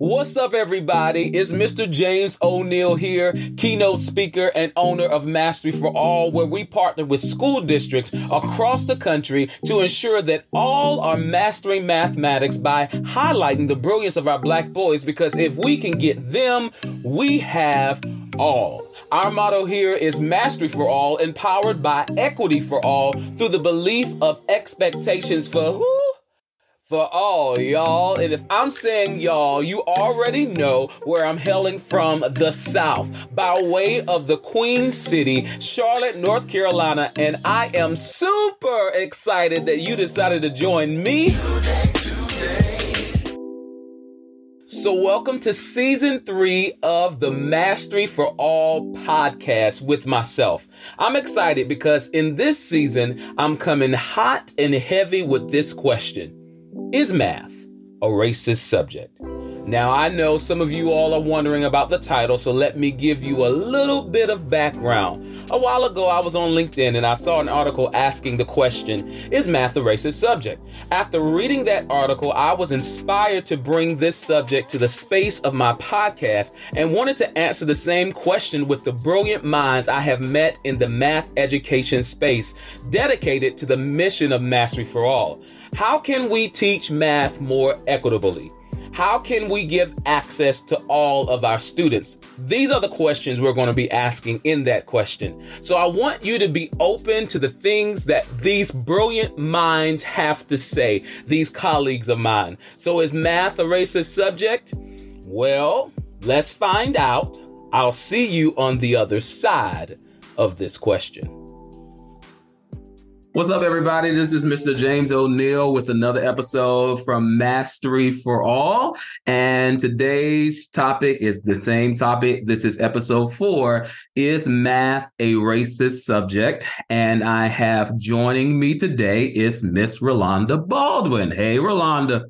What's up, everybody? It's Mr. James O'Neil here, keynote speaker and owner of Mastery for All, where we partner with school districts across the country to ensure that all are mastering mathematics by highlighting the brilliance of our Black boys, because if we can get them, we have all. Our motto here is Mastery for All, empowered by equity for all through the belief of expectations for who? For all, y'all. And if I'm saying y'all, you already know where I'm hailing from, the South, by way of the Queen City, Charlotte, North Carolina. And I am super excited that you decided to join me. So welcome to season 3 of the Mastery for All podcast with myself. I'm excited because in this season, I'm coming hot and heavy with this question. Is math a racist subject? Now, I know some of you all are wondering about the title, so let me give you a little bit of background. A while ago, I was on LinkedIn and I saw an article asking the question, is math a racist subject? After reading that article, I was inspired to bring this subject to the space of my podcast and wanted to answer the same question with the brilliant minds I have met in the math education space, dedicated to the mission of Mastery for All. How can we teach math more equitably? How can we give access to all of our students? These are the questions we're going to be asking in that question. So I want you to be open to the things that these brilliant minds have to say, these colleagues of mine. So is math a racist subject? Well, let's find out. I'll see you on the other side of this question. What's up, everybody? This is Mr. James O'Neil with another episode from Mastery for All. And today's topic is the same topic. This is episode 4. Is math a racist subject? And I have joining me today is Miss Rolanda Baldwin. Hey, Rolanda.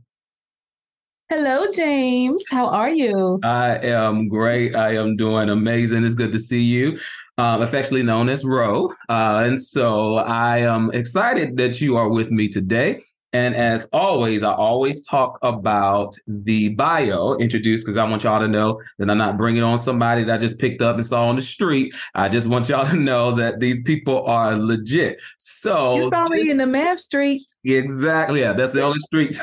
Hello, James. How are you? I am great. I am doing amazing. It's good to see you. Affectionately known as Ro. And so I am excited that you are with me today. And as always, I always talk about the bio introduced because I want y'all to know that I'm not bringing on somebody that I just picked up and saw on the street. I just want y'all to know that these people are legit. So you're probably in the math streets. Exactly. Yeah, that's the only streets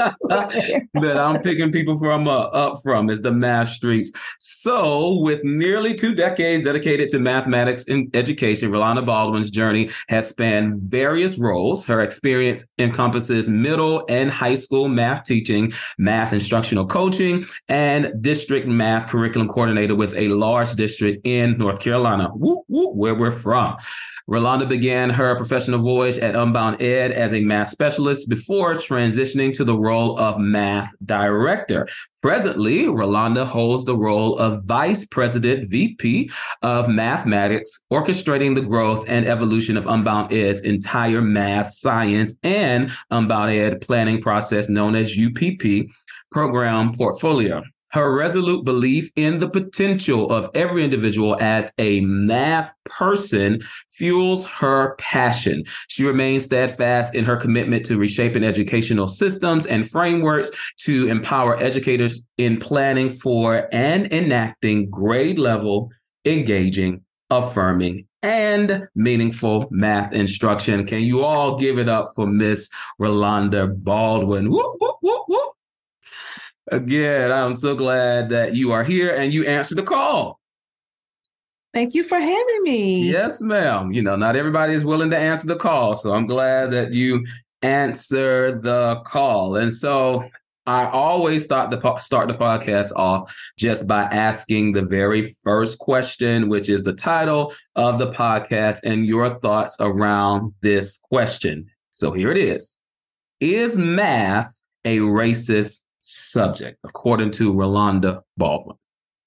that I'm picking people from up from is the math streets. So with nearly 2 decades dedicated to mathematics and education, Rolanda Baldwin's journey has spanned various roles. Her experience encompasses middle and high school math teaching, math instructional coaching, and district math curriculum coordinator with a large district in North Carolina, where we're from. Rolanda began her professional voyage at Unbound Ed as a math specialist before transitioning to the role of math director. Presently, Rolanda holds the role of Vice President VP of Mathematics, orchestrating the growth and evolution of Unbound Ed's entire math, science, and Unbound Ed planning process known as UPP program portfolio. Her resolute belief in the potential of every individual as a math person fuels her passion. She remains steadfast in her commitment to reshaping educational systems and frameworks to empower educators in planning for and enacting grade level, engaging, affirming, and meaningful math instruction. Can you all give it up for Miss Rolanda Baldwin? Whoop, whoop, whoop, whoop. Again, I'm so glad that you are here and you answered the call. Thank you for having me. Yes, ma'am. You know, not everybody is willing to answer the call, so I'm glad that you answer the call. And so I always start the podcast off just by asking the very first question, which is the title of the podcast and your thoughts around this question. So here it is. Is math a racist subject, according to Rolanda Baldwin?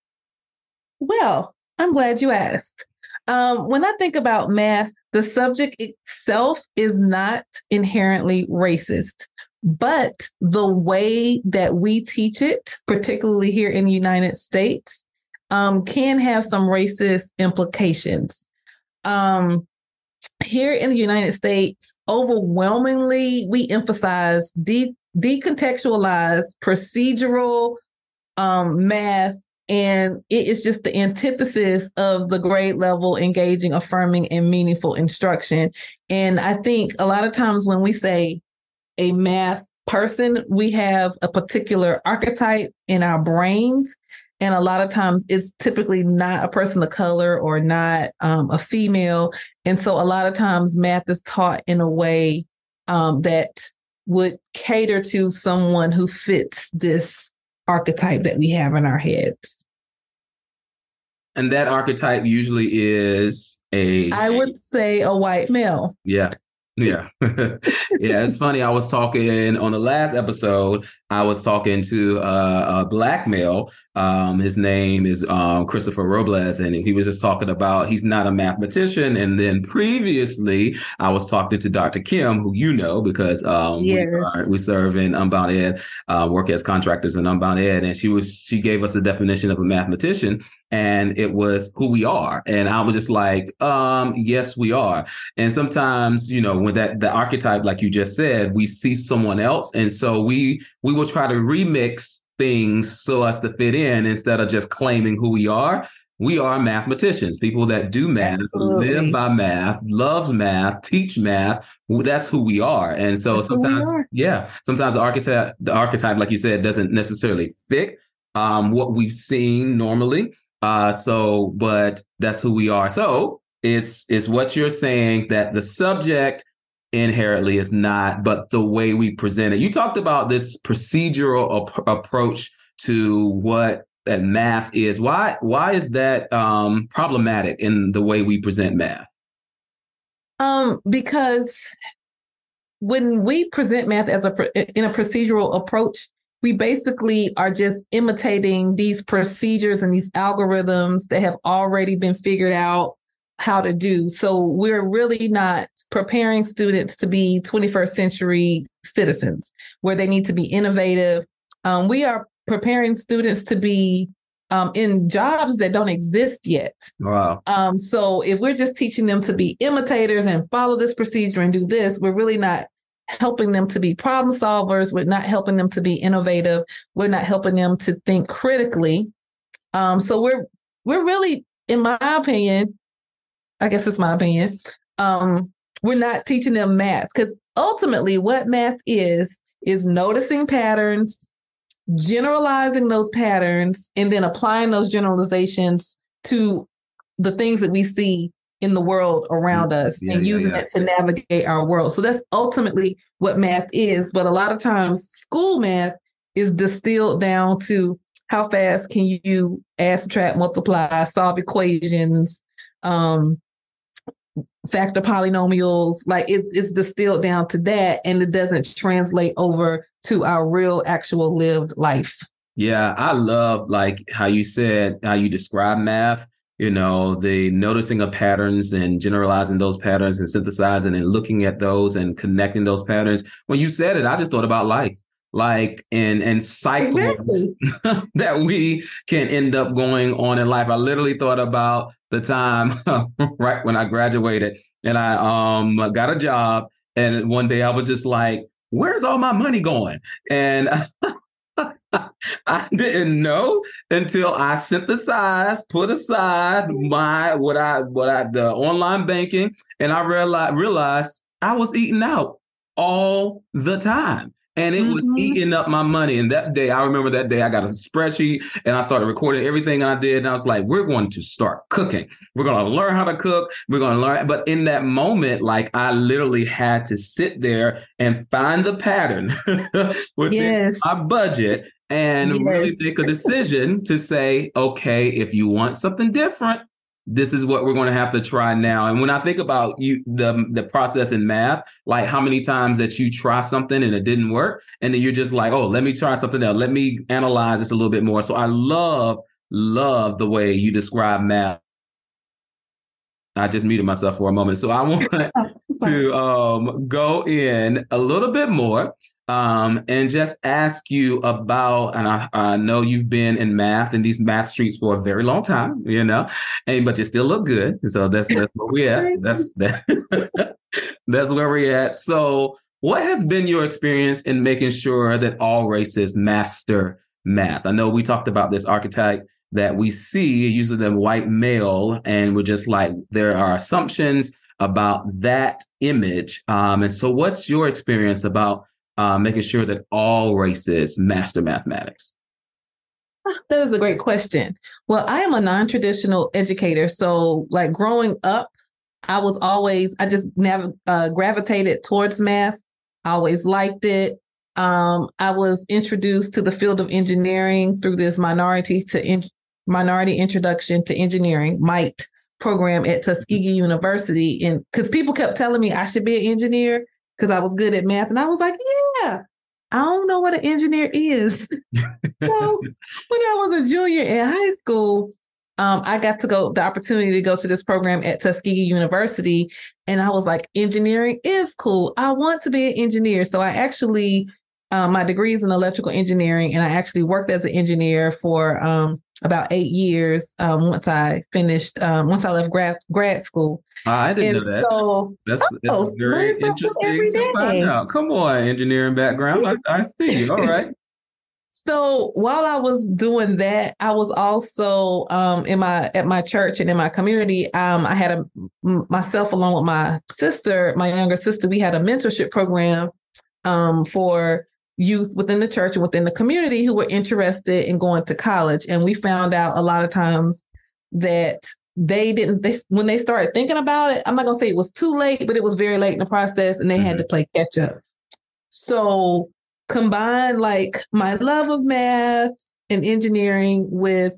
Well, I'm glad you asked. When I think about math, the subject itself is not inherently racist, but the way that we teach it, particularly here in the United States, can have some racist implications. Here in the United States, overwhelmingly, we emphasize decontextualize procedural math, and it is just the antithesis of the grade level, engaging, affirming, and meaningful instruction. And I think a lot of times when we say a math person, we have a particular archetype in our brains. And a lot of times it's typically not a person of color or not a female. And so a lot of times math is taught in a way that would cater to someone who fits this archetype that we have in our heads. And that archetype usually is I would say a white male. Yeah. Yeah. Yeah. It's funny. I was talking on the last episode, I was talking to a black male. His name is Christopher Robles, and he was just talking about he's not a mathematician. And then previously, I was talking to Dr. Kim, who you know, because we serve in Unbound Ed, work as contractors in Unbound Ed, and she gave us a definition of a mathematician, and it was who we are. And I was just like, yes, we are. And sometimes, when the archetype, like you just said, we see someone else, and so we will try to remix things so as to fit in instead of just claiming who we are. We are mathematicians, people that do math, Absolutely. live by math, loves math, teach math. That's who we are. And so sometimes the archetype, like you said, doesn't necessarily fit what we've seen normally. But that's who we are. So it's what you're saying, that the subject inherently is not, but the way we present it. You talked about this procedural approach to what that math is. Why is that problematic in the way we present math? Because when we present math in a procedural approach, we basically are just imitating these procedures and these algorithms that have already been figured out how to do. So we're really not preparing students to be 21st century citizens where they need to be innovative. We are preparing students to be in jobs that don't exist yet. Wow. So if we're just teaching them to be imitators and follow this procedure and do this, we're really not helping them to be problem solvers. We're not helping them to be innovative. We're not helping them to think critically. So we're really, in my opinion, I guess it's my opinion, we're not teaching them math, because ultimately what math is noticing patterns, generalizing those patterns, and then applying those generalizations to the things that we see in the world around us and using it to navigate our world. So that's ultimately what math is. But a lot of times school math is distilled down to how fast can you add, subtract, multiply, solve equations, factor polynomials. Like it's distilled down to that, and it doesn't translate over to our real, actual lived life. Yeah, I love like how you describe math, the noticing of patterns and generalizing those patterns and synthesizing and looking at those and connecting those patterns. When you said it, I just thought about life, like and cycles that we can end up going on in life. I literally thought about the time right when I graduated and I got a job, and one day I was just like, where's all my money going? And I didn't know until I synthesized, put aside the online banking, and I realized I was eating out all the time. And it was eating up my money. And I remember that day I got a spreadsheet and I started recording everything I did. And I was like, we're going to start cooking. We're going to learn how to cook. We're going to learn. But in that moment, like I literally had to sit there and find the pattern within my budget and really make a decision to say, okay, if you want something different, this is what we're going to have to try now. And when I think about the process in math, like how many times that you try something and it didn't work, and then you're just like, oh, let me try something else. Let me analyze this a little bit more. So I love the way you describe math. I just muted myself for a moment. So I want to go in a little bit more and just ask you about, and I know you've been in math in these math streets for a very long time, but you still look good. So that's where we're at. That's where we're at. So what has been your experience in making sure that all races master math? I know we talked about this archetype that we see, usually the white male, and we're just like, there are assumptions about that image. And so what's your experience about making sure that all races master mathematics? That is a great question. Well, I am a non-traditional educator. So like growing up, I just never gravitated towards math. I always liked it. I was introduced to the field of engineering through this Minority Introduction to Engineering, MITE program at Tuskegee University. And because people kept telling me I should be an engineer because I was good at math. And I was like, yeah, I don't know what an engineer is. So when I was a junior in high school, I got the opportunity to go to this program at Tuskegee University. And I was like, engineering is cool. I want to be an engineer. So I actually, my degree is in electrical engineering, and I actually worked as an engineer for about 8 years once I left grad school. I didn't know that. So, that's very interesting to find out. Come on, engineering background. I see. All right. So while I was doing that, I was also at my church and in my community. I had myself along with my younger sister. We had a mentorship program for youth within the church and within the community who were interested in going to college. And we found out a lot of times that when they started thinking about it, I'm not going to say it was too late, but it was very late in the process, and they had to play catch up. So combine like my love of math and engineering with,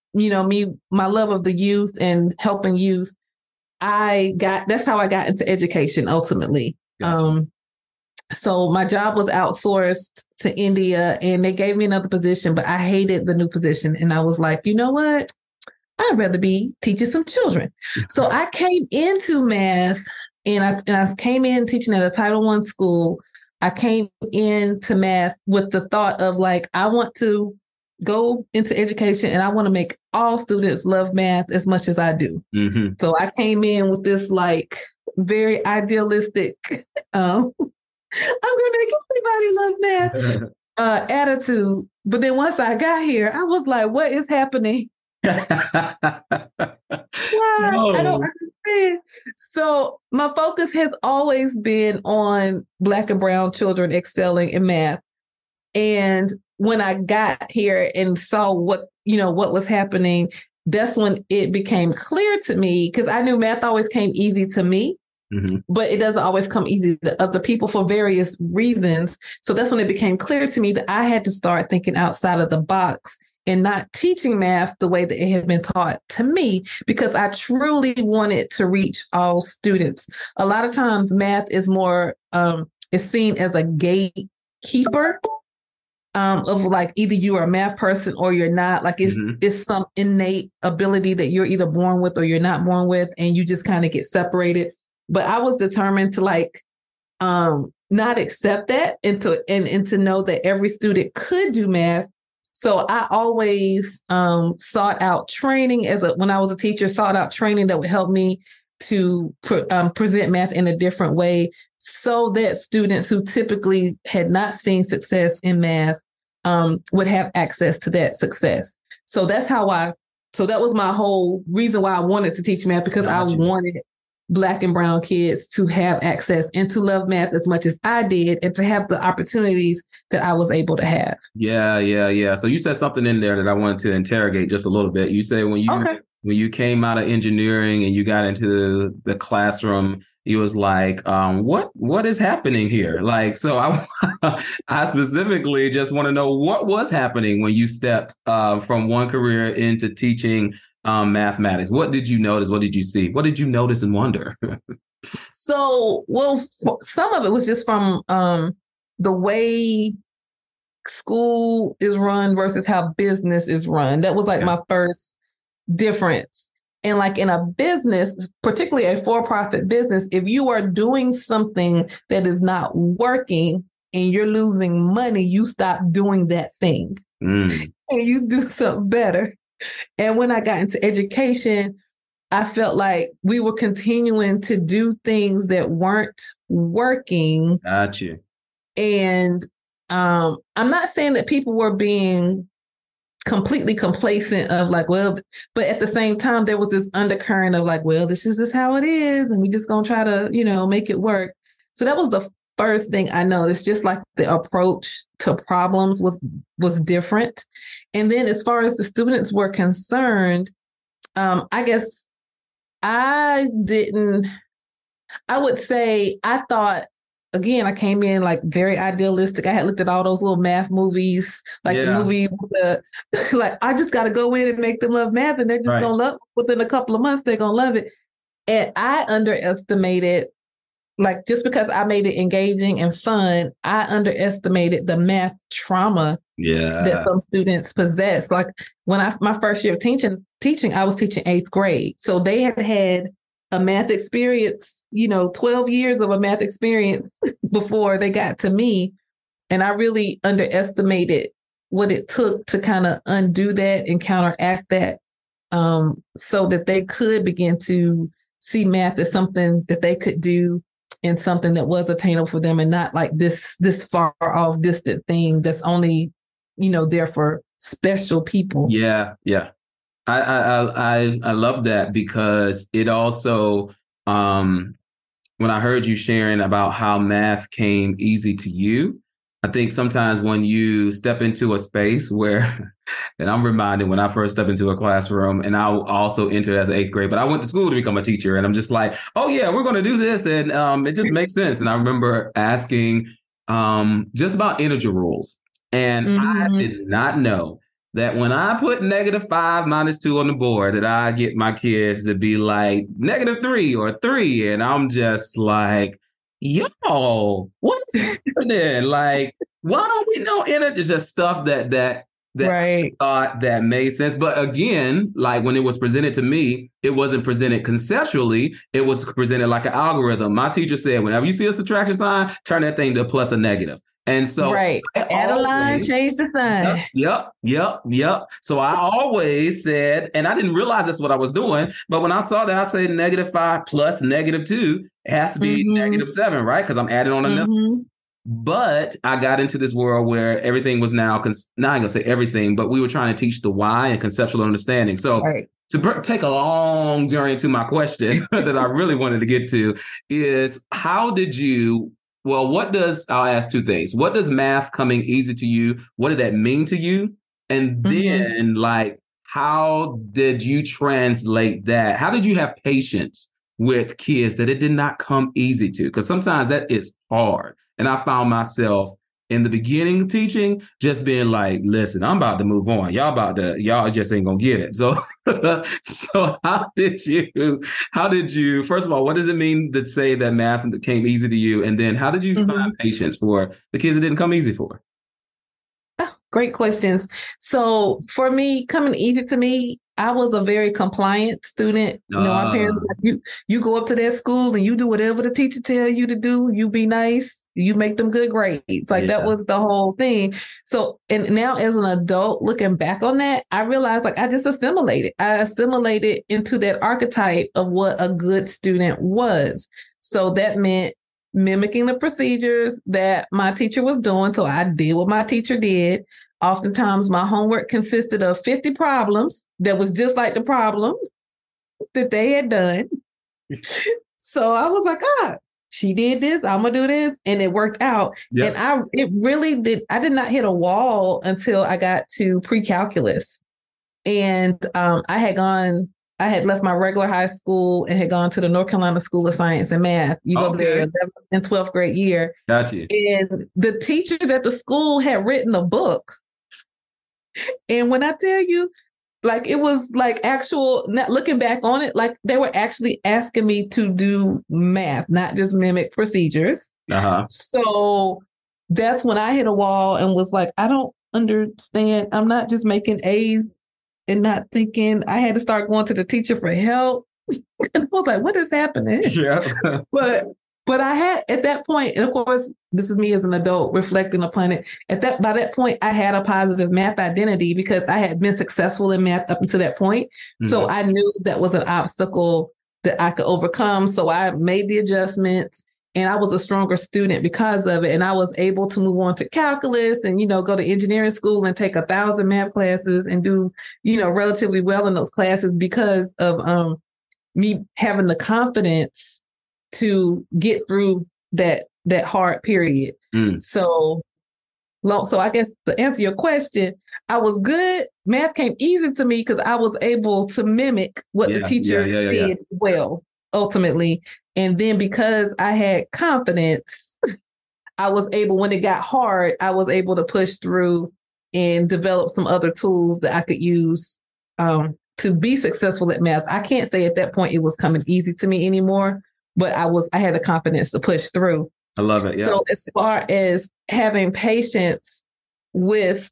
my love of the youth and helping youth. That's how I got into education ultimately. Gotcha. So my job was outsourced to India, and they gave me another position, but I hated the new position. And I was like, you know what? I'd rather be teaching some children. So I came into math, and I came in teaching at a Title I school. I came into math with the thought of like, I want to go into education and I want to make all students love math as much as I do. Mm-hmm. So I came in with this like very idealistic, I'm going to make everybody love math attitude. But then once I got here, I was like, what is happening? Why? No. I don't understand. So my focus has always been on Black and brown children excelling in math. And when I got here and saw what was happening, that's when it became clear to me, because I knew math always came easy to me. Mm-hmm. But it doesn't always come easy to other people for various reasons. So that's when it became clear to me that I had to start thinking outside of the box and not teaching math the way that it had been taught to me, because I truly wanted to reach all students. A lot of times math is more, is seen as a gatekeeper of like, either you are a math person or you're not. Like it's some innate ability that you're either born with or you're not born with, and you just kind of get separated. But I was determined to like not accept that and to know that every student could do math. So I always sought out training when I was a teacher, sought out training that would help me to present math in a different way, so that students who typically had not seen success in math would have access to that success. So that was my whole reason why I wanted to teach math, because I wanted Black and brown kids to have access and to love math as much as I did, and to have the opportunities that I was able to have. Yeah. So you said something in there that I wanted to interrogate just a little bit. You said when you came out of engineering and you got into the classroom, you was like, what is happening here? Like, so I specifically just want to know what was happening when you stepped from one career into teaching mathematics. What did you notice? What did you see? What did you notice and wonder? So, well, some of it was just from the way school is run versus how business is run. That was like my first difference. And like in a business, particularly a for-profit business, if you are doing something that is not working and you're losing money, you stop doing that thing and you do something better. And when I got into education, I felt like we were continuing to do things that weren't working. Gotcha. And I'm not saying that people were being completely complacent of like, well, but at the same time, there was this undercurrent of like, well, this is just how it is. And we just going to try to, make it work. So that was the first thing I noticed, just like the approach to problems was different. And then as far as the students were concerned, I guess I would say I thought, again, I came in like very idealistic. I had looked at all those little math movies, like the movie, like I just got to go in and make them love math, and they're just going to love it. Within a couple of months, they're going to love it. And I underestimated, like just because I made it engaging and fun, I underestimated the math trauma that some students possess. Like when my first year of teaching, I was teaching 8th grade. So they had a math experience, 12 years of a math experience before they got to me. And I really underestimated what it took to kind of undo that and counteract that, so that they could begin to see math as something that they could do and something that was attainable for them, and not like this far off distant thing that's only, there for special people. Yeah. Yeah. I love that, because it also, when I heard you sharing about how math came easy to you, I think sometimes when you step into a space where, and I'm reminded when I first stepped into a classroom, and I also entered as 8th grade, but I went to school to become a teacher, and I'm just like, oh yeah, we're going to do this. And it just makes sense. And I remember asking just about integer rules. And I did not know that when I put -5 minus 2 on the board, that I get my kids to be like -3 or 3. And I'm just like, yo, what is happening? Like, why don't we know integer? Just stuff that I thought that made sense. But again, like when it was presented to me, it wasn't presented conceptually. It was presented like an algorithm. My teacher said, whenever you see a subtraction sign, turn that thing to plus or negative. And so add a line, change the sign. Yep. So I always said, and I didn't realize that's what I was doing, but when I saw that, I said -5 plus -2, it has to be -7, right? Because I'm adding on another. But I got into this world where everything was now, not going to say everything, but we were trying to teach the why and conceptual understanding. So to take a long journey to my question that I really wanted to get to is, how did you, I'll ask two things. What does math coming easy to you? What did that mean to you? And then how did you translate that? How did you have patience with kids that it did not come easy to? Because sometimes that is hard. And I found myself in the beginning teaching, just being like, listen, I'm about to move on. Y'all just ain't gonna get it. So, how did you, first of all, what does it mean to say that math came easy to you? And then how did you find patience for the kids it didn't come easy for? Oh, great questions. So for me, coming easy to me, I was a very compliant student. My parents, you go up to that school and you do whatever the teacher tell you to do. You be nice. You make them good grades. Like that was the whole thing. So, and now as an adult, looking back on that, I realized like I just assimilated. I assimilated into that archetype of what a good student was. So that meant mimicking the procedures that my teacher was doing. So I did what my teacher did. Oftentimes my homework consisted of 50 problems that was just like the problem that they had done. So I was like, she did this, I'm gonna do this. And it worked out. Yep. And I did not hit a wall until I got to pre-calculus. And I had left my regular high school and had gone to the North Carolina School of Science and Math. You go there 11th and 12th grade year. Got you. And the teachers at the school had written a book. And when I tell you, like, it was like looking back on it, like they were actually asking me to do math, not just mimic procedures. So that's when I hit a wall and was like, I don't understand. I'm not just making A's and not thinking. I had to start going to the teacher for help. And I was like, what is happening? Yeah. But I had at that point, and of course, this is me as an adult reflecting upon it. By that point, I had a positive math identity because I had been successful in math up until that point. So I knew that was an obstacle that I could overcome. So I made the adjustments And I was a stronger student because of it. And I was able to move on to calculus and, go to engineering school and take 1,000 math classes and do, relatively well in those classes because of me having the confidence to get through that hard period. So I guess to answer your question, I was good. Math came easy to me because I was able to mimic what the teacher did well, ultimately. And then because I had confidence, I was able, when it got hard, I was able to push through and develop some other tools that I could use to be successful at math. I can't say at that point it was coming easy to me anymore, but I had the confidence to push through. I love it. Yeah. So as far as having patience with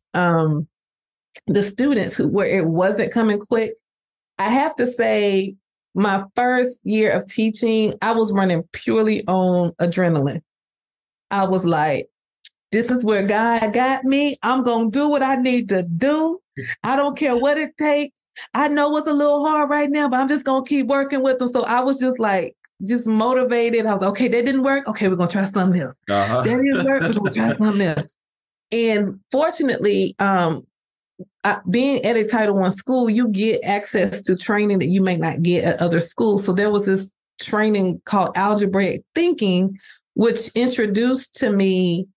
the students where it wasn't coming quick, I have to say my first year of teaching, I was running purely on adrenaline. I was like, this is where God got me. I'm going to do what I need to do. I don't care what it takes. I know it's a little hard right now, but I'm just going to keep working with them. So I was just motivated. I was like, okay, that didn't work. Okay, we're going to try something else. That didn't work. We're going to try something else. And fortunately, being at a Title I school, you get access to training that you may not get at other schools. So there was this training called algebraic thinking, which introduced to me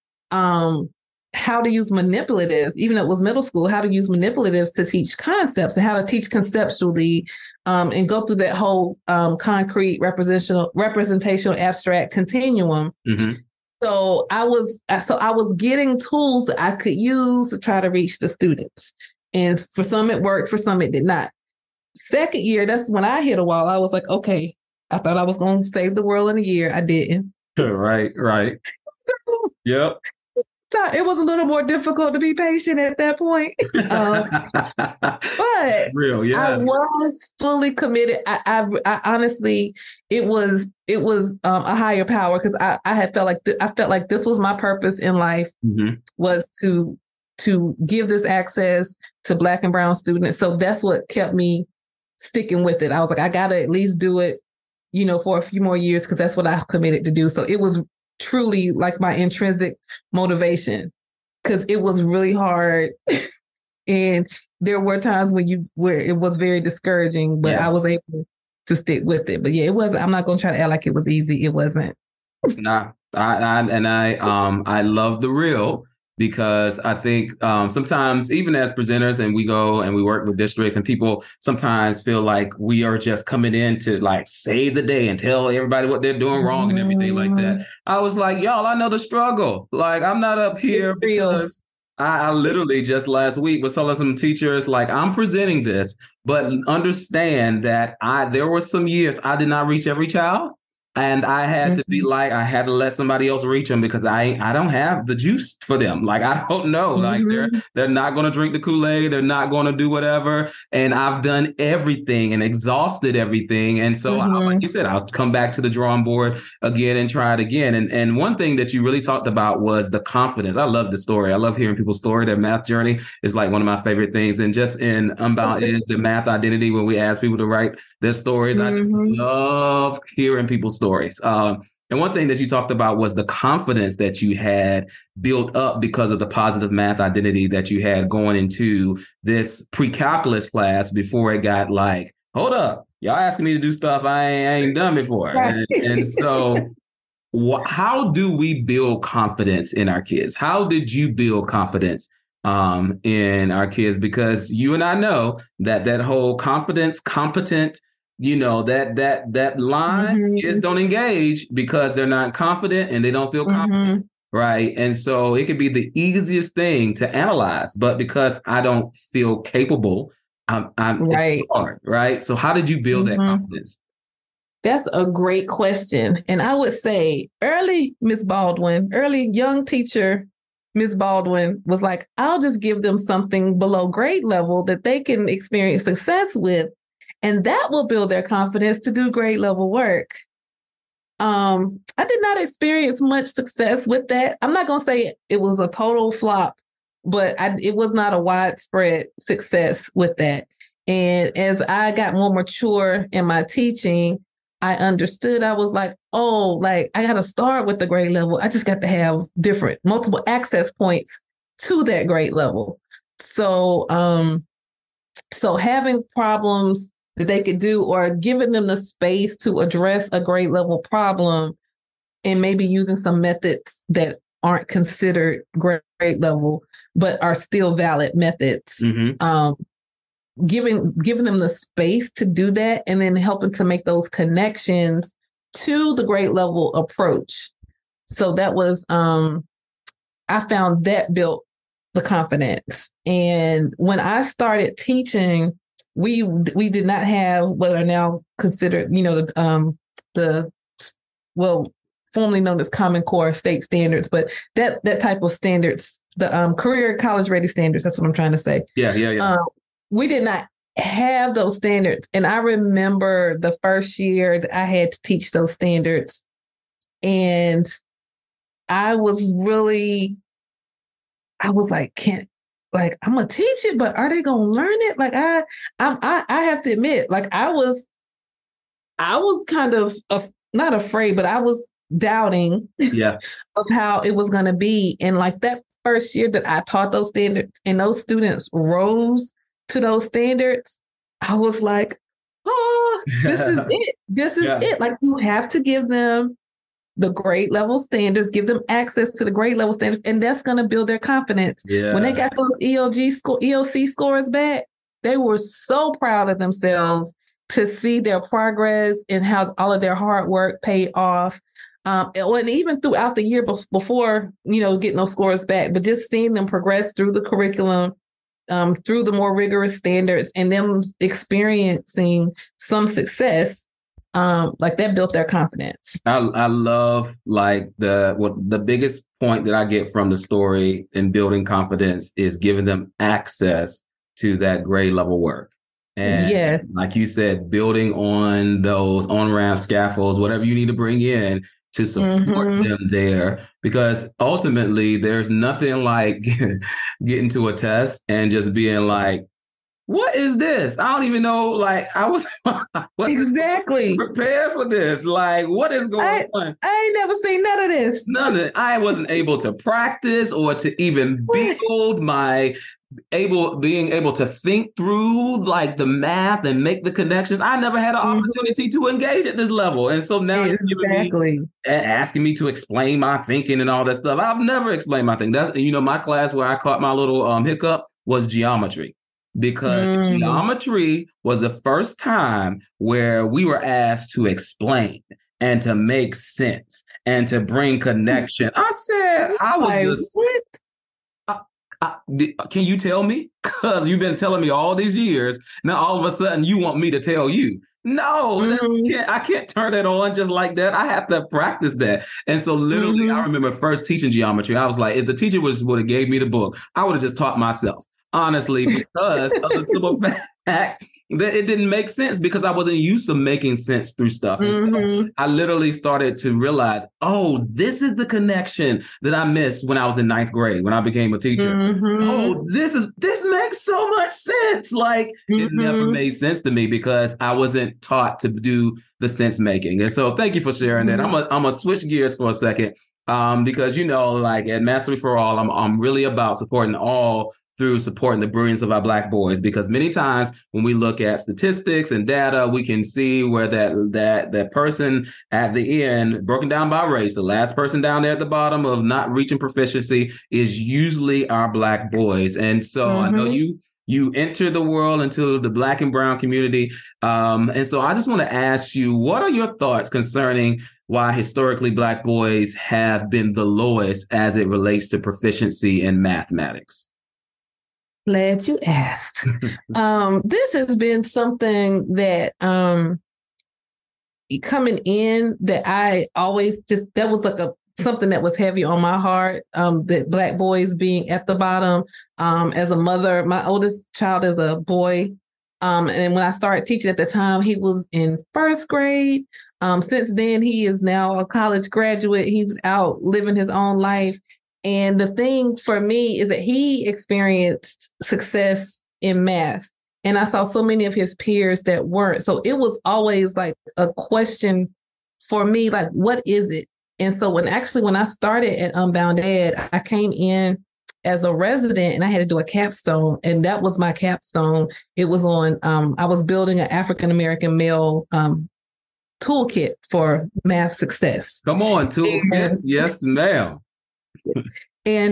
how to use manipulatives, even though it was middle school, how to use manipulatives to teach concepts and how to teach conceptually and go through that whole concrete representational abstract continuum. Mm-hmm. So I was getting tools that I could use to try to reach the students. And for some it worked, for some it did not. Second year, that's when I hit a wall. I was like, okay, I thought I was going to save the world in a year. I didn't. Right. Yep. So it was a little more difficult to be patient at that point. But real, yeah. I was fully committed. I honestly, it was a higher power because I had felt like this was my purpose in life, was to give this access to Black and brown students. So that's what kept me sticking with it. I was like, I gotta at least do it, for a few more years because that's what I committed to do. So it was truly like my intrinsic motivation because it was really hard. And there were times where it was very discouraging, but I was able to stick with it. But yeah, it wasn't, I'm not going to try to act like it was easy. It wasn't. Nah, I love the real, because I think sometimes even as presenters and we go and we work with districts and people sometimes feel like we are just coming in to like save the day and tell everybody what they're doing wrong and everything like that. I was like, y'all, I know the struggle. Like, I'm not up here because I literally just last week was telling some teachers, like, I'm presenting this, but understand that there were some years I did not reach every child. And I had to be like, I had to let somebody else reach them because I don't have the juice for them. Like, I don't know. Like, they're not going to drink the Kool-Aid. They're not going to do whatever. And I've done everything and exhausted everything. And so, like you said, I'll come back to the drawing board again and try it again. And one thing that you really talked about was the confidence. I love the story. I love hearing people's story. Their math journey is like one of my favorite things. And just in Unbound is the math identity, when we ask people to write their stories, I just love hearing people's stories. And one thing that you talked about was the confidence that you had built up because of the positive math identity that you had going into this pre-calculus class before it got like, hold up, y'all asking me to do stuff I ain't done before. Right. And so how do we build confidence in our kids? How did you build confidence in our kids? Because you and I know that whole confidence, competent, that line kids don't engage because they're not confident and they don't feel competent. Right. And so it could be the easiest thing to analyze, but because I don't feel capable, I'm right. It's hard, right. So how did you build that confidence? That's a great question. And I would say early young teacher, Ms. Baldwin was like, I'll just give them something below grade level that they can experience success with. And that will build their confidence to do grade level work. I did not experience much success with that. I'm not going to say it was a total flop, but it was not a widespread success with that. And as I got more mature in my teaching, I understood. I was like, oh, like I got to start with the grade level. I just got to have multiple access points to that grade level. So, so having problems that they could do, or giving them the space to address a grade level problem, and maybe using some methods that aren't considered grade level, but are still valid methods. Mm-hmm. Giving them the space to do that, and then helping to make those connections to the grade level approach. So that was, I found that built the confidence. And when I started teaching, we did not have what are now considered, the formerly known as Common Core state standards, but that type of standards, the career college ready standards. That's what I'm trying to say. Yeah. We did not have those standards. And I remember the first year that I had to teach those standards. And I was like, I'm gonna teach it, but are they gonna learn it? Like I have to admit, like I was kind of not afraid, but I was doubting of how it was gonna be. And like that first year that I taught those standards and those students rose to those standards, I was like, oh, this is it. This is it. Like you have to give them the grade level standards, give them access to the grade level standards, and that's going to build their confidence. Yeah. When they got those ELC scores back, they were so proud of themselves to see their progress and how all of their hard work paid off. And even throughout the year before, getting those scores back, but just seeing them progress through the curriculum, through the more rigorous standards, and them experiencing some success, like that built their confidence. I love like the biggest point that I get from the story in building confidence is giving them access to that grade level work. And like you said, building on those on-ramp scaffolds, whatever you need to bring in to support them there, because ultimately there's nothing like getting to a test and just being like, what is this? I don't even know. Like I was exactly prepared for this. Like what is going on? I ain't never seen none of this. None of it. I wasn't able to practice or to even build being able to think through like the math and make the connections. I never had an opportunity to engage at this level. And so now you're giving me, asking me to explain my thinking and all that stuff. I've never explained my thing. That's, my class where I caught my little hiccup was geometry. Because geometry was the first time where we were asked to explain and to make sense and to bring connection. I said, can you tell me? Because you've been telling me all these years. Now, all of a sudden, you want me to tell you. No, I can't turn that on just like that. I have to practice that. And so literally, I remember first teaching geometry. I was like, if the teacher would have gave me the book, I would have just taught myself. Honestly, because of the simple fact that it didn't make sense because I wasn't used to making sense through stuff. And so I literally started to realize, oh, this is the connection that I missed when I was in 9th grade, when I became a teacher. Oh, this makes so much sense. Like it never made sense to me because I wasn't taught to do the sense making. And so thank you for sharing that. I'm gonna switch gears for a second because, like at Mastery for All, I'm really about supporting all through supporting the brilliance of our Black boys, because many times when we look at statistics and data, we can see where that person at the end, broken down by race, the last person down there at the bottom of not reaching proficiency is usually our Black boys. And so I know you enter the world into the Black and brown community. And so I just want to ask you, what are your thoughts concerning why historically Black boys have been the lowest as it relates to proficiency in mathematics? Glad you asked. This has been something that coming in that I always that was like something that was heavy on my heart, that Black boys being at the bottom. As a mother, my oldest child is a boy. And when I started teaching at the time, he was in 1st grade. Since then, he is now a college graduate. He's out living his own life. And the thing for me is that he experienced success in math. And I saw so many of his peers that weren't. So it was always like a question for me, like, what is it? And so when I started at Unbound Ed, I came in as a resident and I had to do a capstone. And that was my capstone. It was on, I was building an African-American male toolkit for math success. Come on, toolkit. Yes, ma'am. And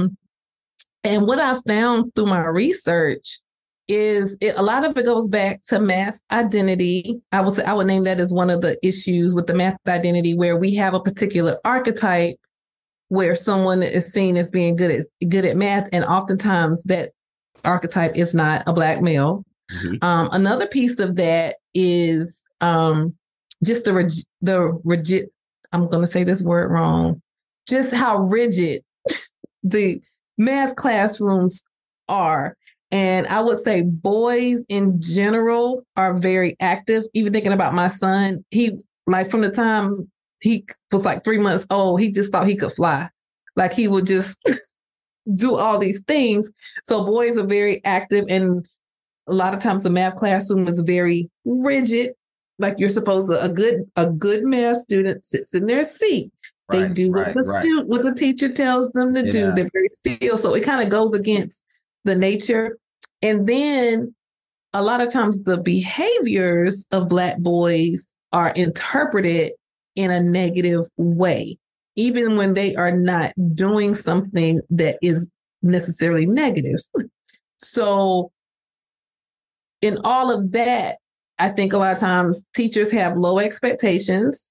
what I found through my research is a lot of it goes back to math identity. I would name that as one of the issues with the math identity, where we have a particular archetype where someone is seen as being good at math, and oftentimes that archetype is not a Black male. Mm-hmm. Another piece of that is just the rigid. I'm going to say this word wrong. Just how rigid the math classrooms are. And I would say boys in general are very active. Even thinking about my son, he, like, from the time he was like 3 months old, he just thought he could fly. Like, he would just do all these things. So boys are very active. And a lot of times the math classroom is very rigid. Like, you're supposed to, a good math student sits in their seat. They do what the teacher tells them to do. They're very still. So it kind of goes against the nature. And then a lot of times the behaviors of Black boys are interpreted in a negative way, even when they are not doing something that is necessarily negative. So in all of that, I think a lot of times teachers have low expectations.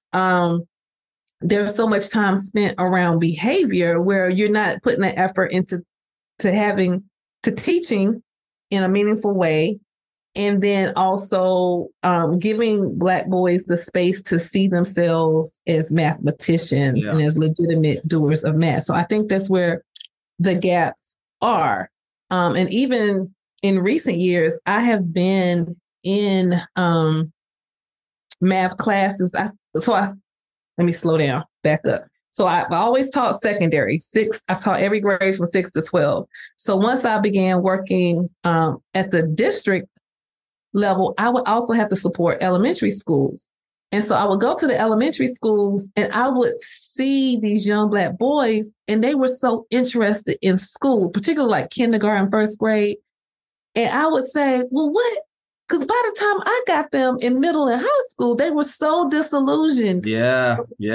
There's so much time spent around behavior where you're not putting the effort into teaching in a meaningful way. And then also giving Black boys the space to see themselves as mathematicians and as legitimate doers of math. So I think that's where the gaps are. And even in recent years, I have been in math classes. Let me slow down, back up. So I've always taught secondary. I've taught every grade from 6 to 12. So once I began working at the district level, I would also have to support elementary schools. And so I would go to the elementary schools and I would see these young Black boys, and they were so interested in school, particularly like kindergarten, first grade. And I would say, well, what? Because by the time I got them in middle and high school, they were so disillusioned. Yeah.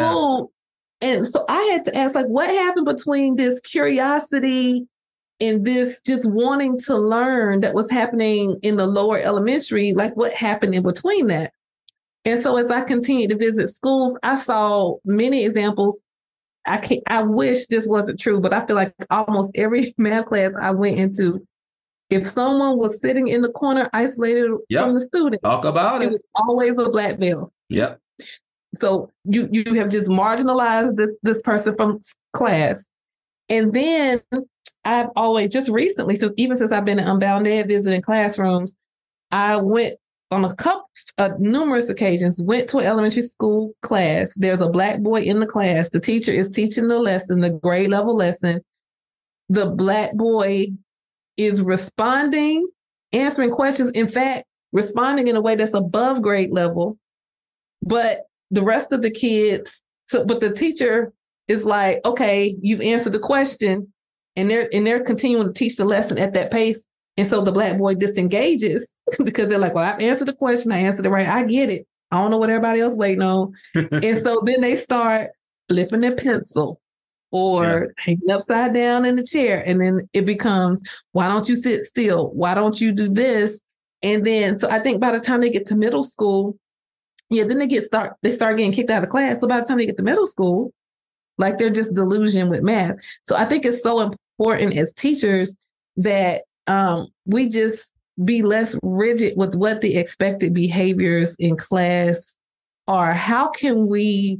And so I had to ask, like, what happened between this curiosity and this just wanting to learn that was happening in the lower elementary? Like, what happened in between that? And so as I continued to visit schools, I saw many examples. I wish this wasn't true, but I feel like almost every math class I went into, if someone was sitting in the corner isolated from the student, talk about it. It was always a Black male. Yep. So you have just marginalized this person from class. And then I've always, just recently, even since I've been in Unbound Ed visiting classrooms, I went on numerous occasions, went to an elementary school class. There's a Black boy in the class. The teacher is teaching the lesson, the grade level lesson. The Black boy is responding, answering questions, in fact, responding in a way that's above grade level. But the rest of the kids, but the teacher is like, okay, you've answered the question, and they're continuing to teach the lesson at that pace. And so the Black boy disengages because they're like, well, I've answered the question. I answered it right. I get it. I don't know what everybody else waiting on. And so then they start flipping their pencil or hanging upside down in the chair. And then it becomes, why don't you sit still? Why don't you do this? And then, so I think by the time they get to middle school, then they start getting kicked out of class. So by the time they get to middle school, like, they're just delusioned with math. So I think it's so important as teachers that we just be less rigid with what the expected behaviors in class are. How can we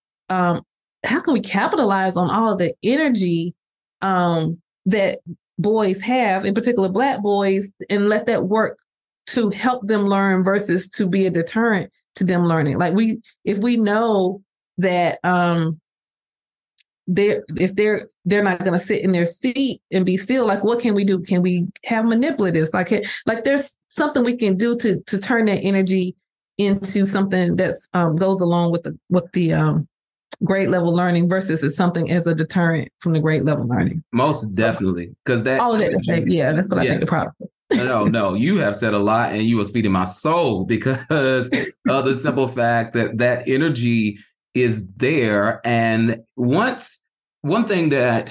capitalize on all of the energy that boys have, in particular Black boys, and let that work to help them learn versus to be a deterrent to them learning? Like, if we know that they're not going to sit in their seat and be still. Like, what can we do? Can we have manipulatives? Like there's something we can do to turn that energy into something that's goes along with the grade level learning versus it's something as a deterrent from the grade level learning. Most definitely, because that all of that. That's what I think the problem is. No, you have said a lot, and you was feeding my soul because of the simple fact that energy is there. And one thing that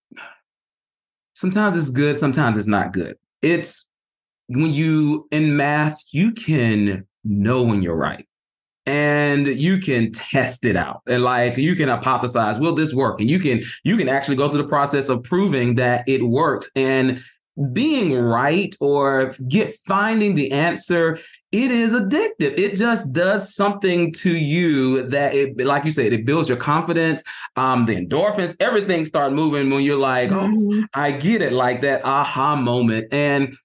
sometimes it's good, sometimes it's not good. It's when you in math, you can know when you're right. And you can test it out, and like you can hypothesize, will this work? And you can actually go through the process of proving that it works. And being right or finding the answer, it is addictive. It just does something to you that it, like you said, it builds your confidence. The endorphins, everything start moving when you're like, oh, I get it, like that aha moment. And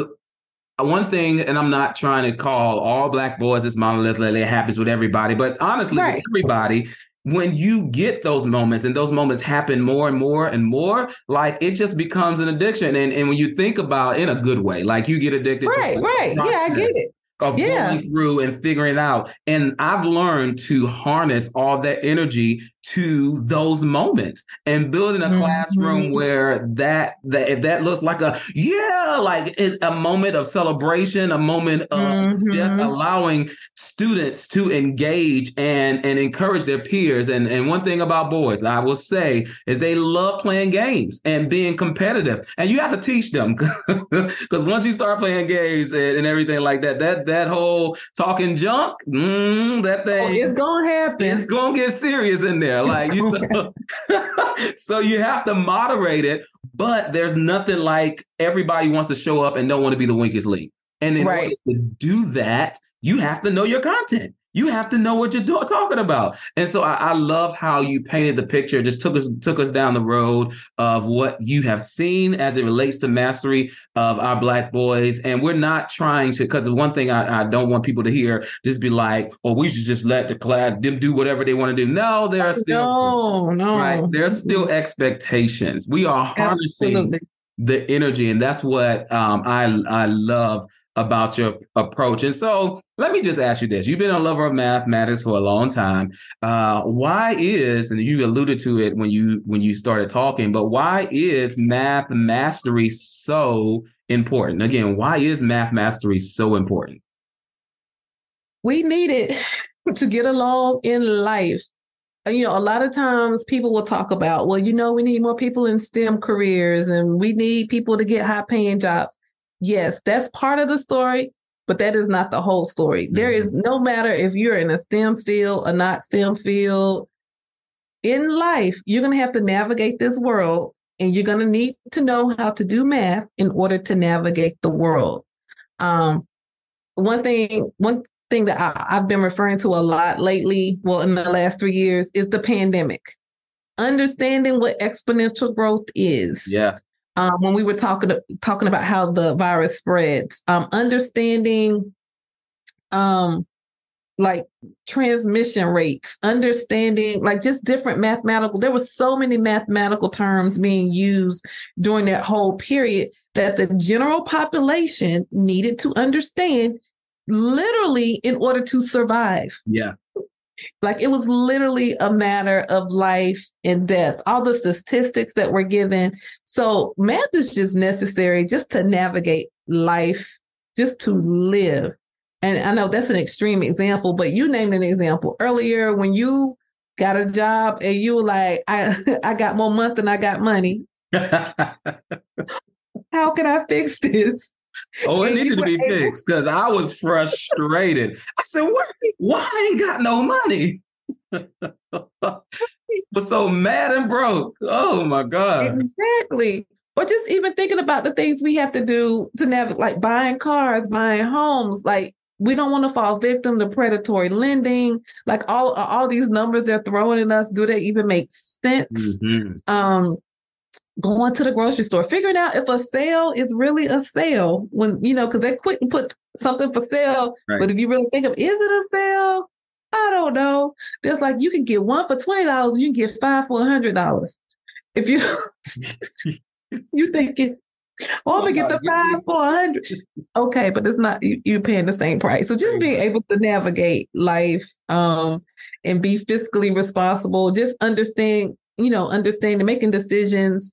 one thing, and I'm not trying to call all Black boys this monolith, it happens with everybody, but honestly, with everybody, when you get those moments and those moments happen more and more and more, like it just becomes an addiction. And when you think about in a good way, like you get addicted to right. Yeah, I get it. Of going through and figuring it out. And I've learned to harness all that energy to those moments and building a classroom where that if that looks like a moment of celebration, a moment of just allowing students to engage and encourage their peers. And one thing about boys, I will say, is they love playing games and being competitive. And you have to teach them because once you start playing games and everything like that whole talking junk, that thing, it's gonna happen. It's gonna get serious in there. Like so you have to moderate it, but there's nothing like everybody wants to show up and don't want to be the weakest link. And in order to do that, you have to know your content. You have to know what you're talking about. And so I love how you painted the picture, just took us down the road of what you have seen as it relates to mastery of our Black boys. And we're not trying to, because the one thing I don't want people to hear, just be like, oh, we should just let the class them do whatever they want to do. No, there are still there are still expectations. We are harnessing the energy. And that's what I love about your approach. And so let me just ask you this. You've been a lover of mathematics for a long time. Why is, and you alluded to it when you started talking, but why is math mastery so important? Again, why is math mastery so important? We need it to get along in life. You know, a lot of times people will talk about, well, we need more people in STEM careers and we need people to get high paying jobs. Yes, that's part of the story, but that is not the whole story. There is, no matter if you're in a STEM field or not STEM field, in life, you're going to have to navigate this world and you're going to need to know how to do math in order to navigate the world. One thing that I've been referring to a lot lately, well, in the last 3 years, is the pandemic. Understanding what exponential growth is. Yeah. When we were talking about how the virus spreads, understanding like transmission rates, understanding like just different mathematical. There were so many mathematical terms being used during that whole period that the general population needed to understand literally in order to survive. Yeah. Like it was literally a matter of life and death, all the statistics that were given. So math is just necessary just to navigate life, just to live. And I know that's an extreme example, but you named an example earlier when you got a job and you were like, I got more month than I got money. How can I fix this? Oh, it needed to be fixed because I was frustrated. I said, why I ain't got no money? Was so mad and broke. Oh my God. Exactly. Or just even thinking about the things we have to do to navigate, like buying cars, buying homes. Like we don't want to fall victim to predatory lending. Like all these numbers they're throwing at us, do they even make sense? Going to the grocery store, figuring out if a sale is really a sale when, because they quick and put something for sale. Right. But if you really think of, is it a sale? I don't know. There's like, you can get one for $20, you can get five for $100. If you you thinking, oh, I'm gonna get the five for $100. Okay, but it's not you're paying the same price. So just being able to navigate life and be fiscally responsible, just understanding, making decisions.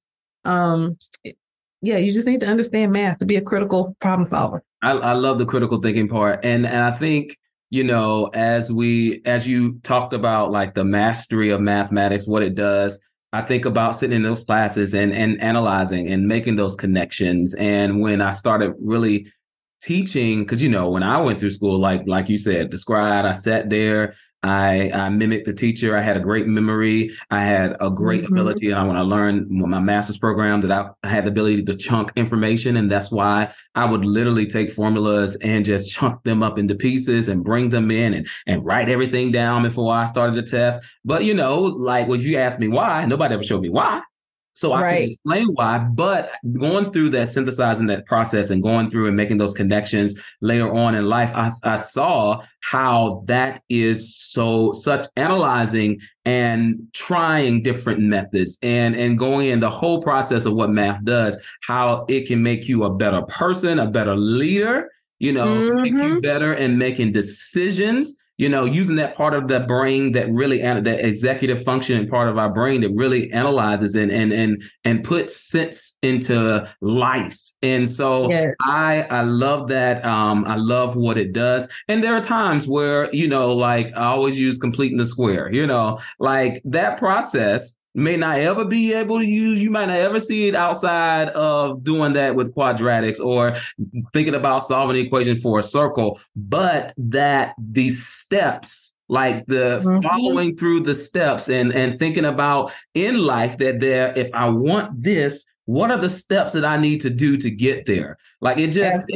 You just need to understand math to be a critical problem solver. I love the critical thinking part. And I think, as you talked about like the mastery of mathematics, what it does, I think about sitting in those classes and analyzing and making those connections. And when I started really teaching, because, when I went through school, like you said, the scribe, I sat there, I mimicked the teacher. I had a great memory. I had a great ability. And when I learned my master's program, that I had the ability to chunk information. And that's why I would literally take formulas and just chunk them up into pieces and bring them in and write everything down before I started the test. But, like when you asked me why, nobody ever showed me why. So I can explain why, but going through that, synthesizing that process and going through and making those connections later on in life, I saw how that is such analyzing and trying different methods and going in the whole process of what math does, how it can make you a better person, a better leader, make you better in making decisions. Using that part of the brain that really, that executive function part of our brain that really analyzes and puts sense into life. And so I love that. I love what it does. And there are times where, like I always use completing the square, like that process may not ever be able to use. You might not ever see it outside of doing that with quadratics or thinking about solving the equation for a circle, but that these steps, like the following through the steps and thinking about in life that if I want this, what are the steps that I need to do to get there? Like it just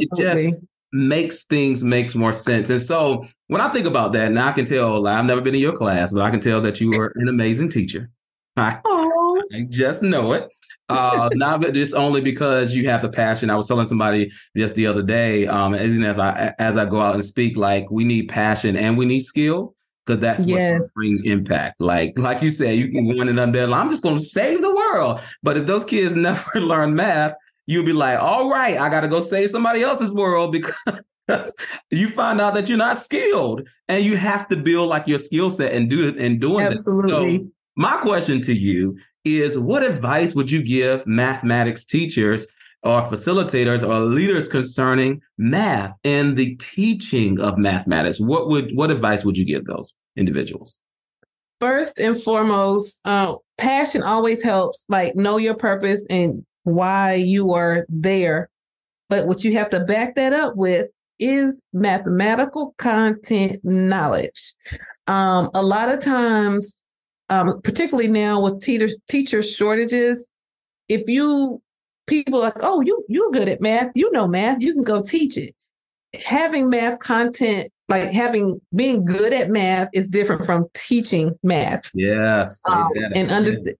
makes more sense. And so when I think about that, now I can tell, I've never been in your class, but I can tell that you were an amazing teacher. I just know it. Not just only because you have the passion. I was telling somebody just the other day, as I go out and speak, like we need passion and we need skill, because that's what brings impact. Like you said, you can go in and unbend. I'm just going to save the world. But if those kids never learn math, you'll be like, all right, I got to go save somebody else's world, because you find out that you're not skilled and you have to build like your skill set and doing that. Absolutely. So, my question to you is, what advice would you give mathematics teachers or facilitators or leaders concerning math and the teaching of mathematics? What advice would you give those individuals? First and foremost, passion always helps. Like, know your purpose and why you are there. But what you have to back that up with is mathematical content knowledge. A lot of times, particularly now with teacher shortages, people are like, oh, you're good at math, math, you can go teach it. Having math content, like being good at math is different from teaching math. Yes. And understanding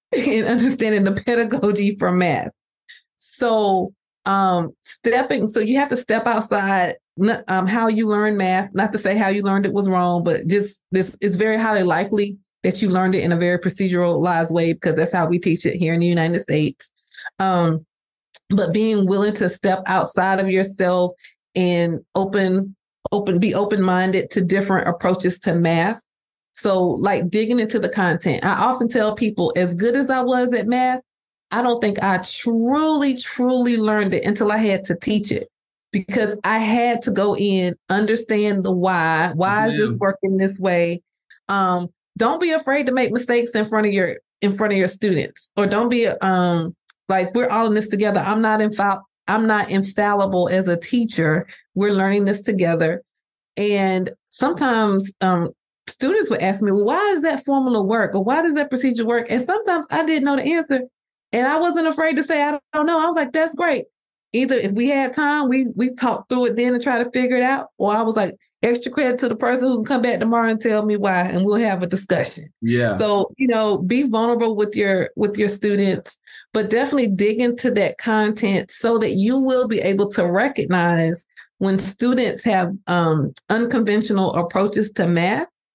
the pedagogy for math. So so you have to step outside how you learn math, not to say how you learned it was wrong, but just this is very highly likely that you learned it in a very proceduralized way, because that's how we teach it here in the United States. But being willing to step outside of yourself and be open-minded to different approaches to math. So like digging into the content. I often tell people, as good as I was at math, I don't think I truly, truly learned it until I had to teach it, because I had to go in, understand the why. Why is this working this way? Don't be afraid to make mistakes in front of your students, or don't be like, we're all in this together. I'm not infallible as a teacher. We're learning this together. And sometimes students would ask me, well, why does that formula work? Or why does that procedure work? And sometimes I didn't know the answer. And I wasn't afraid to say, I don't know. I was like, that's great. Either if we had time, we talked through it then and try to figure it out. Or I was like, extra credit to the person who can come back tomorrow and tell me why, and we'll have a discussion. Yeah. So, be vulnerable with your students, but definitely dig into that content so that you will be able to recognize when students have unconventional approaches to math,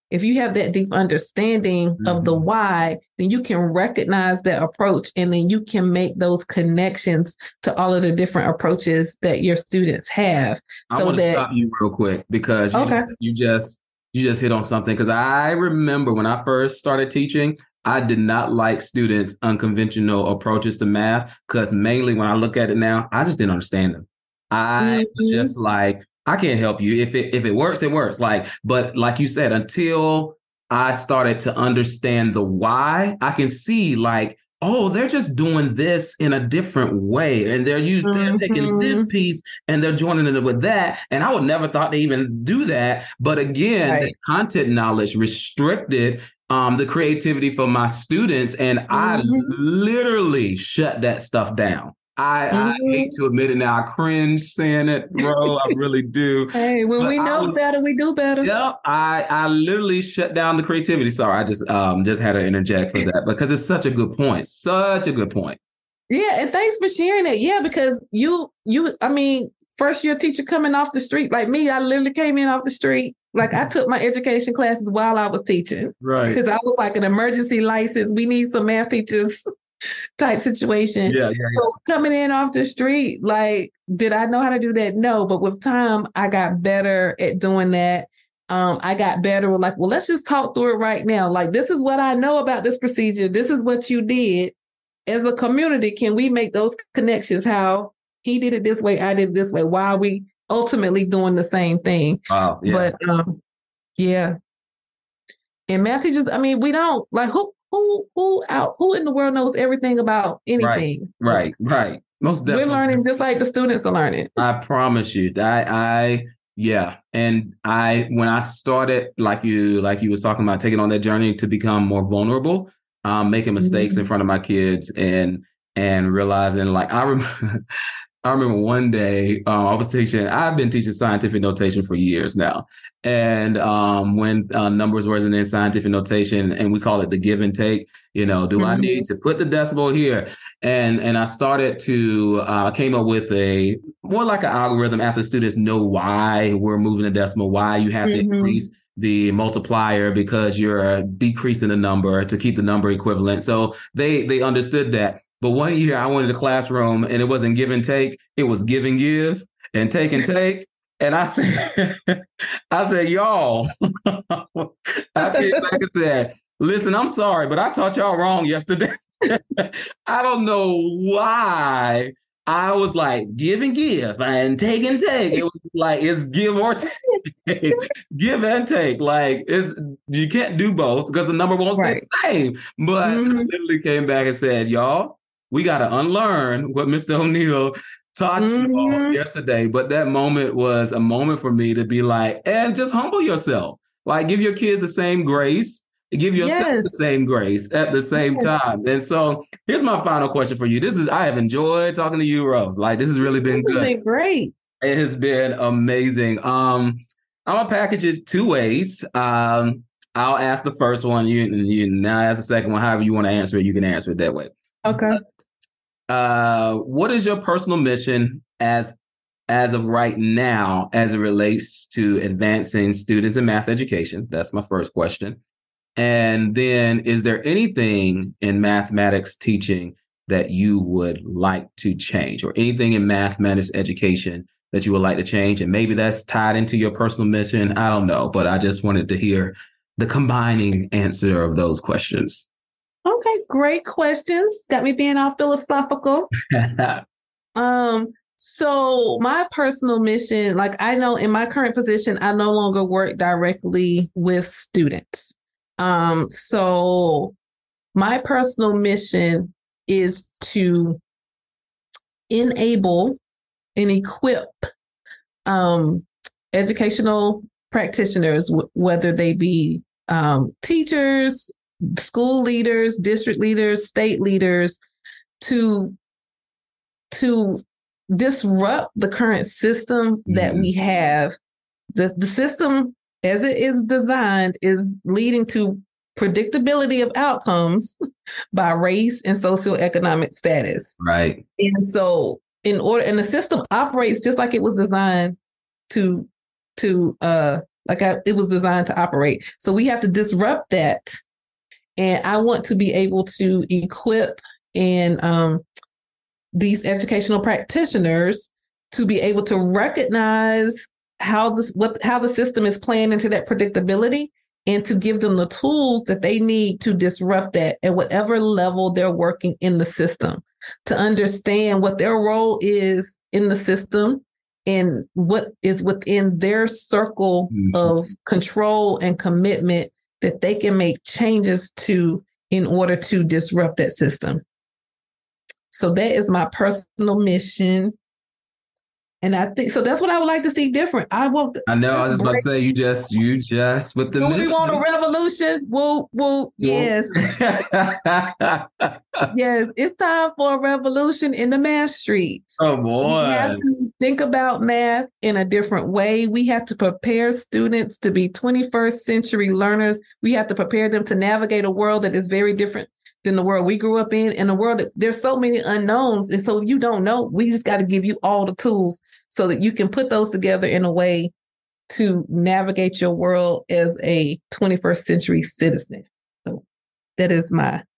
if you have that deep understanding of the why, then you can recognize that approach, and then you can make those connections to all of the different approaches that your students have. I want to stop you real quick because you just hit on something. Because I remember when I first started teaching, I did not like students' unconventional approaches to math, because mainly when I look at it now, I just didn't understand them. I was just like, I can't help you. If it works, it works. But like you said, until I started to understand the why, I can see oh, they're just doing this in a different way. And they're taking this piece and they're joining it with that. And I would never thought they even do that. But again, the content knowledge restricted the creativity for my students. And I literally shut that stuff down. I hate to admit it now. I cringe saying it, bro. I really do. Hey, when we know better, we do better. Yeah, I literally shut down the creativity. Sorry, I just had to interject for that because it's such a good point. Such a good point. Yeah, and thanks for sharing it. Yeah, because I mean, first year teacher coming off the street like me, I literally came in off the street. Like I took my education classes while I was teaching, right? Because I was like an emergency license. We need some math teachers. Type situation. Yeah. So coming in off the street, did I know how to do that? No, but with time, I got better at doing that. I got better with well, let's just talk through it right now. This is what I know about this procedure. This is what you did. As a community, can we make those connections? How he did it this way, I did it this way. Why are we ultimately doing the same thing? Wow. Yeah. But yeah. And math teachers, I mean, we don't who in the world knows everything about anything? Right. Most definitely. We're learning just like the students are learning. I promise you. Yeah. And when I started, like you was talking about, taking on that journey to become more vulnerable, making mistakes in front of my kids and realizing I remember one day I've been teaching scientific notation for years now. And when numbers wasn't in scientific notation, and we call it the give and take, do I need to put the decimal here? And I started to, I came up with more like an algorithm after students know why we're moving the decimal, why you have to increase the multiplier because you're decreasing the number to keep the number equivalent. So they understood that. But one year I went to the classroom and it wasn't give and take, it was give and give and take and take. And I said, y'all, I came back and said, listen, I'm sorry, but I taught y'all wrong yesterday. I don't know why I was like, give and give and take and take. It was like, it's give or take, give and take. You can't do both because the number won't stay the same. But I literally came back and said, y'all, we got to unlearn what Mr. O'Neill taught you all yesterday. But that moment was a moment for me to be like, and just humble yourself. Give your kids the same grace. Give yourself the same grace at the same time. And so here's my final question for you. I have enjoyed talking to you, Ro. This has really been good. Been great. It has been amazing. I'm going to package it two ways. I'll ask the first one. You now ask the second one. However you want to answer it, you can answer it that way. Okay. What is your personal mission as of right now as it relates to advancing students in math education? That's my first question. And then, is there anything in mathematics teaching that you would like to change, or anything in mathematics education that you would like to change? And maybe that's tied into your personal mission. I don't know, but I just wanted to hear the combining answer of those questions. Okay, great questions. Got me being all philosophical. So my personal mission, I know in my current position, I no longer work directly with students. So my personal mission is to enable and equip educational practitioners, whether they be teachers, school leaders, district leaders, state leaders, to disrupt the current system that we have. The system, as it is designed, is leading to predictability of outcomes by race and socioeconomic status. Right. And so the system operates just like it was designed to it was designed to operate. So we have to disrupt that. And I want to be able to equip and these educational practitioners to be able to recognize how the system is playing into that predictability, and to give them the tools that they need to disrupt that at whatever level they're working in the system, to understand what their role is in the system and what is within their circle of control and commitment that they can make changes to in order to disrupt that system. So that is my personal mission. And I think so. That's what I would like to see different. I know. I was just about to say you just with the. Do we want a revolution? Woo. Yes. Yes, it's time for a revolution in the math streets. Oh boy! We have to think about math in a different way. We have to prepare students to be 21st century learners. We have to prepare them to navigate a world that is very different than the world we grew up in, and a world that there's so many unknowns. And so you don't know. We just got to give you all the tools so that you can put those together in a way to navigate your world as a 21st century citizen. So that is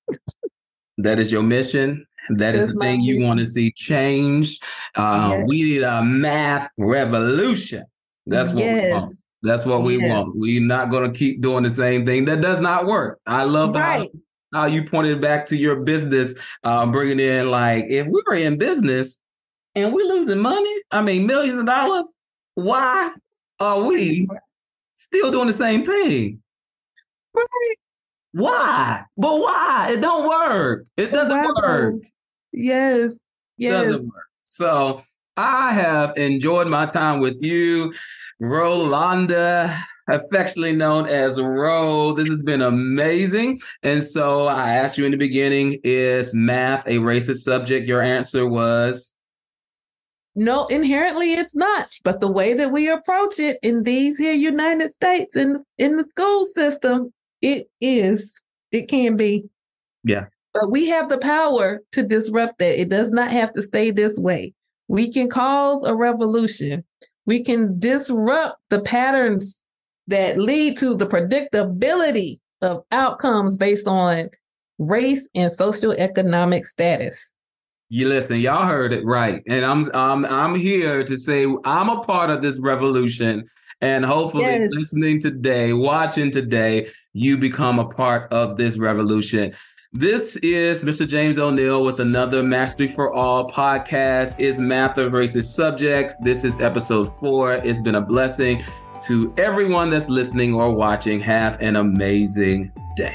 that is your mission. That is the thing you want to see change. Yes. We need a math revolution. That's what we want. That's what we want. We're not going to keep doing the same thing. That does not work. I love how you pointed back to your business, bringing in like, if we were in business and we're losing money, millions of dollars, why are we still doing the same thing? Right. Why? But why? It don't work. It doesn't work. Yes. Doesn't work. So I have enjoyed my time with you, Rolanda, affectionately known as Ro. This has been amazing. And so I asked you in the beginning, is math a racist subject? Your answer was? No, inherently it's not. But the way that we approach it in these here United States in the school system, it is. It can be. Yeah. But we have the power to disrupt that. It does not have to stay this way. We can cause a revolution. We can disrupt the patterns that lead to the predictability of outcomes based on race and socioeconomic status. You listen, y'all heard it right. And I'm here to say I'm a part of this revolution. And hopefully listening today, watching today, you become a part of this revolution. This is Mr. James O'Neil with another Mastery for All podcast. Is math a racist subject? This is episode 4. It's been a blessing. To everyone that's listening or watching, have an amazing day.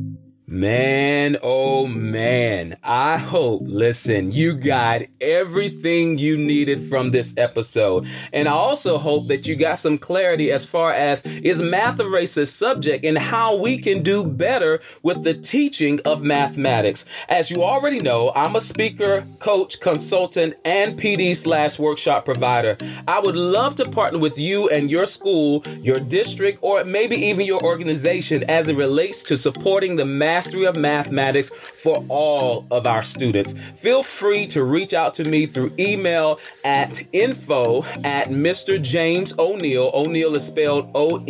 Man, oh man, I hope, listen, you got everything you needed from this episode. And I also hope that you got some clarity as far as, is math a racist subject and how we can do better with the teaching of mathematics. As you already know, I'm a speaker, coach, consultant, and PD/workshop provider. I would love to partner with you and your school, your district, or maybe even your organization as it relates to supporting the mastery of mathematics for all of our students. Feel free to reach out to me through email at info@Mr. James O'Neil. O'Neil is spelled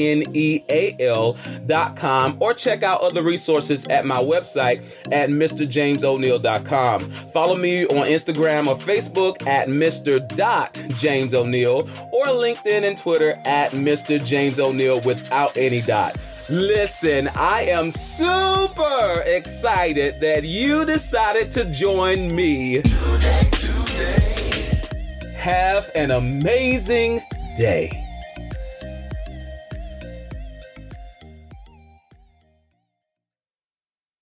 ONEAL.com, or check out other resources at my website at MrJamesO'Neil.com. Follow me on Instagram or Facebook at Mr. James O'Neil, or LinkedIn and Twitter at Mr. James O'Neil without any dot. Listen, I am super excited that you decided to join me. Today. Have an amazing day.